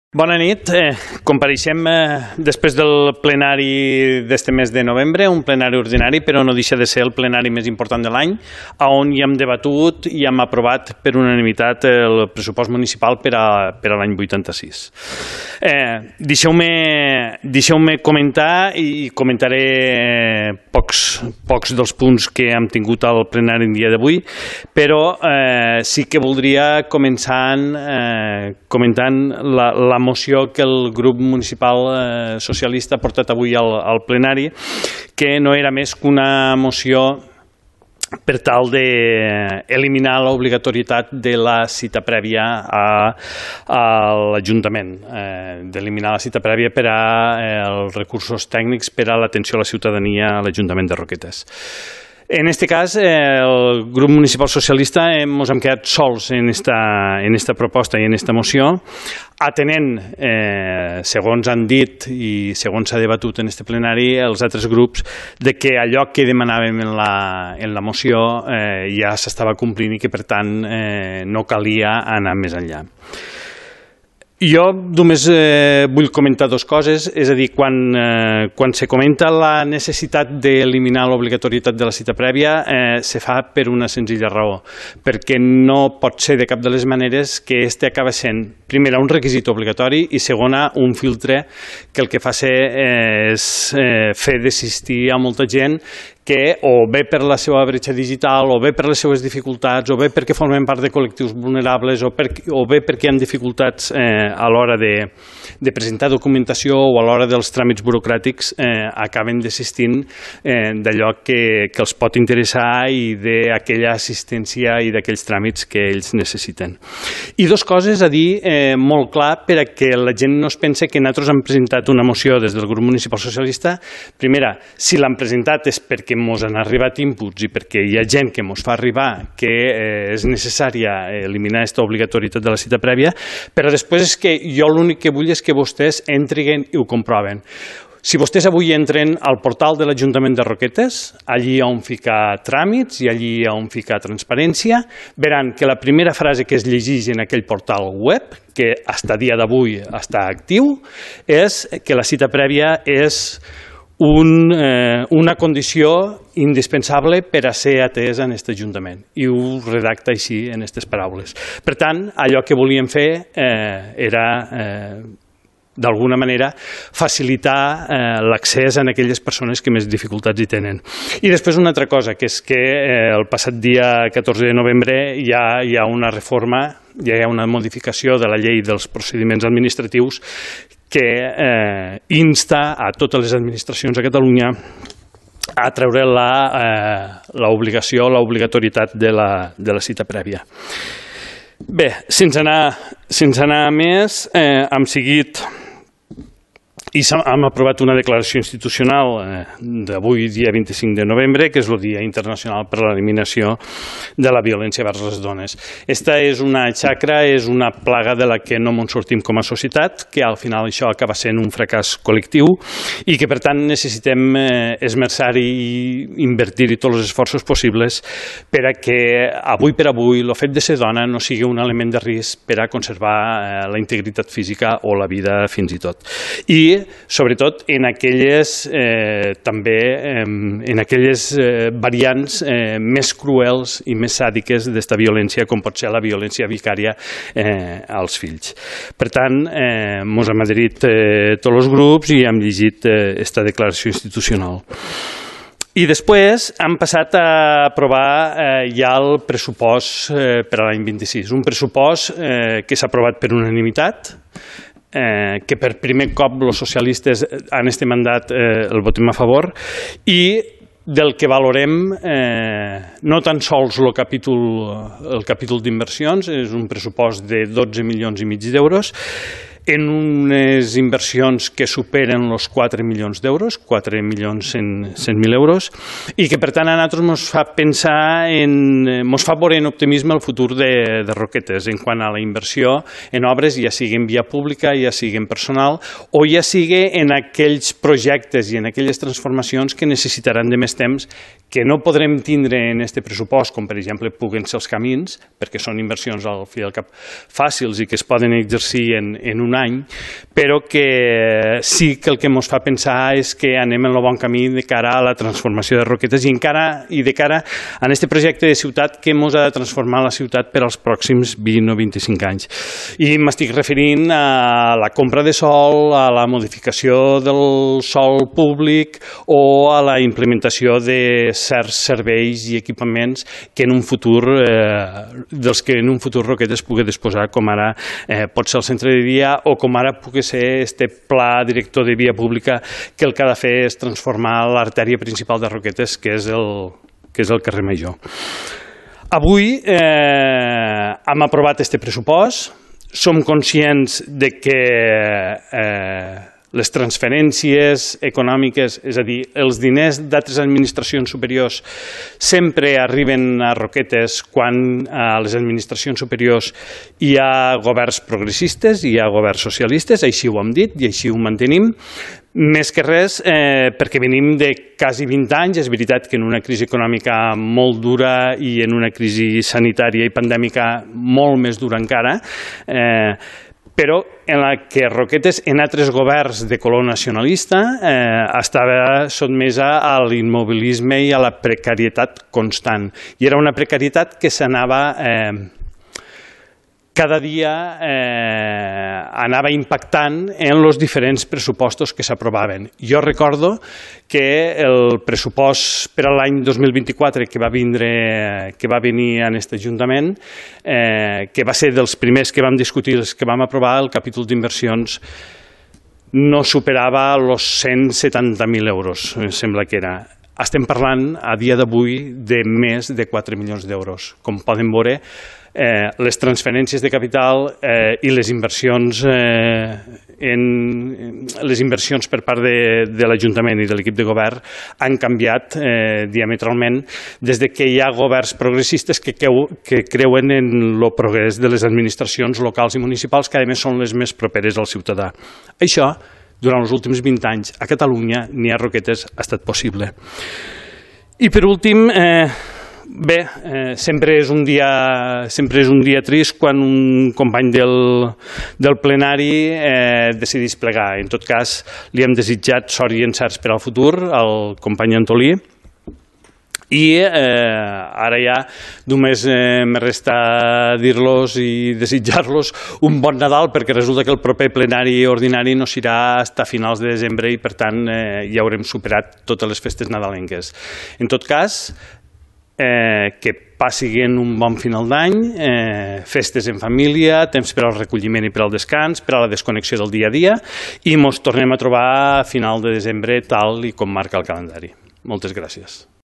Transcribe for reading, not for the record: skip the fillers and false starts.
Bona nit. Compareixem després del plenari d'este mes de novembre, un plenari ordinari, però no deixa de ser el plenari més important de l'any, on hi hem debatut i hem aprovat per unanimitat el pressupost municipal per a l'any 86. Deixeu-me comentar i comentaré pocs dels punts que hem tingut al plenari el dia d'avui, però sí que voldria comentant la moció que el grup municipal socialista ha portat avui al plenari, que no era més que una moció per tal d'eliminar l'obligatorietat de la cita prèvia a l'Ajuntament, d'eliminar la cita prèvia per als recursos tècnics per a l'atenció a la ciutadania a l'Ajuntament de Roquetes. En este cas, el grup municipal socialista ens hem quedat sols en esta proposta i en esta moció, atenent, segons han dit i segons s'ha debatut en este plenari, els altres grups, de que allò que demanàvem en la moció ja s'estava complint i que, per tant, no calia anar més enllà. Jo només vull comentar dues coses, és a dir, quan se comenta la necessitat d'eliminar l'obligatorietat de la cita prèvia, se fa per una senzilla raó, perquè no pot ser de cap de les maneres que este acaba sent, primera, un requisit obligatori i, segona, un filtre que el que fa ser és fer desistir a molta gent que o bé per la seva bretxa digital, o bé per les seves dificultats, o bé perquè formen part de col·lectius vulnerables, o bé perquè hi ha dificultats a l'hora de presentar documentació o a l'hora dels tràmits burocràtics, acaben desistint d'allò que els pot interessar i d'aquella assistència i d'aquells tràmits que ells necessiten. I dues coses a dir molt clar per a que la gent no es pense que nosaltres hem presentat una moció des del grup municipal socialista. Primera, si l'han presentat és perquè ens han arribat inputs i perquè hi ha gent que ens fa arribar que és necessària eliminar aquesta obligatorietat de la cita prèvia, però després és que jo l'únic que vull és que vostès entrin i ho comproven. Si vostès avui entren al portal de l'Ajuntament de Roquetes, allí on ficar tràmits i allí on ficar transparència, veran que la primera frase que es llegeix en aquell portal web, que fins a dia d'avui està actiu, és que la cita prèvia és una condició indispensable per a ser atès en aquest Ajuntament, i ho redacta així en aquestes paraules. Per tant, allò que volíem fer era, d'alguna manera, facilitar l'accés a aquelles persones que més dificultats hi tenen. I després una altra cosa, que és que el passat dia 14 de novembre ja hi ha una reforma, ja hi ha una modificació de la llei dels procediments administratius que insta a totes les administracions a Catalunya a treure l'obligació, l'obligatorietat de la cita prèvia. Bé, sense anar més, hem seguit i hem aprovat una declaració institucional d'avui, dia 25 de novembre, que és el Dia Internacional per a l'Eliminació de la Violència vers les Dones. Esta és una xacra, és una plaga de la que no ens sortim com a societat, que al final això acaba sent un fracàs col·lectiu i que, per tant, necessitem esmerçar-hi i invertir-hi tots els esforços possibles per a que, avui per avui, el fet de ser dona no sigui un element de risc per a conservar la integritat física o la vida fins i tot. I sobretot en aquelles variants més cruels i més sàdiques d'esta violència, com pot ser la violència vicària als fills. Per tant, ens hem adherit tots els grups i hem llegit aquesta declaració institucional. I després hem passat a aprovar ja el pressupost per a l'any 26, un pressupost que s'ha aprovat per unanimitat, que per primer cop els socialistes en aquest mandat el votem a favor i del que valorem no tan sols el capítol d'inversions, és un pressupost de 12,5 milions d'euros, en unes inversions que superen els 4 milions d'euros, 4.100.000 euros, i que per tant a nosaltres ens fa pensar, ens fa veure en optimisme el futur de Roquetes en quant a la inversió en obres, ja sigui en via pública, ja sigui en personal, o ja sigui en aquells projectes i en aquelles transformacions que necessitaran de més temps que no podrem tindre en aquest pressupost, com per exemple puguen ser els camins, perquè són inversions al fi i al cap fàcils i que es poden exercir en un any, però que sí que el que ens fa pensar és que anem en el bon camí de cara a la transformació de Roquetes i de cara a aquest projecte de ciutat que ens ha de transformar la ciutat per als pròxims 20 o 25 anys. I m'estic referint a la compra de sòl, a la modificació del sòl públic o a la implementació de certs serveis i equipaments que en un futur, dels que en un futur Roquetes pugui disposar, com ara pot ser el centre de dia o com ara pugui ser este pla director de via pública que el que ha de fer és transformar l'artèria principal de Roquetes, que és el carrer Major. Avui hem aprovat este pressupost, som conscients de que les transferències econòmiques, és a dir, els diners d'altres administracions superiors sempre arriben a Roquetes quan a les administracions superiors hi ha governs progressistes, hi ha governs socialistes, així ho hem dit i així ho mantenim. Més que res perquè venim de quasi 20 anys, és veritat que en una crisi econòmica molt dura i en una crisi sanitària i pandèmica molt més dura encara, però en la que Roquetes, en altres governs de color nacionalista, estava sotmesa a l'immobilisme i a la precarietat constant. I era una precarietat que s'anava cada dia anava impactant en els diferents pressupostos que s'aprovaven. Jo recordo que el pressupost per a l'any 2024 que va venir en aquest Ajuntament, que va ser dels primers que vam discutir, els que vam aprovar, el capítol d'inversions no superava els 170.000 euros, em sembla que era. Estem parlant a dia d'avui de més de 4 milions d'euros. Com poden veure, les transferències de capital i les inversions per part de l'Ajuntament i de l'equip de govern han canviat diametralment des que hi ha governs progressistes que creuen en el progrés de les administracions locals i municipals, que a més són les més properes al ciutadà. Això, durant els últims 20 anys, a Catalunya ni a Roquetes ha estat possible. I per últim, bé, sempre és un dia trist quan un company del plenari decideix plegar. En tot cas, li hem desitjat sort i encerts per al futur al company Antolí. I ara ja només me resta dir-los i desitjar-los un bon Nadal, perquè resulta que el proper plenari ordinari no serà fins a finals de desembre i per tant ja haurem superat totes les festes nadalenques. En tot cas, que passin un bon final d'any, festes en família, temps per al recolliment i per al descans, per a la desconnexió del dia a dia, i ens tornem a trobar a final de desembre tal i com marca el calendari. Moltes gràcies.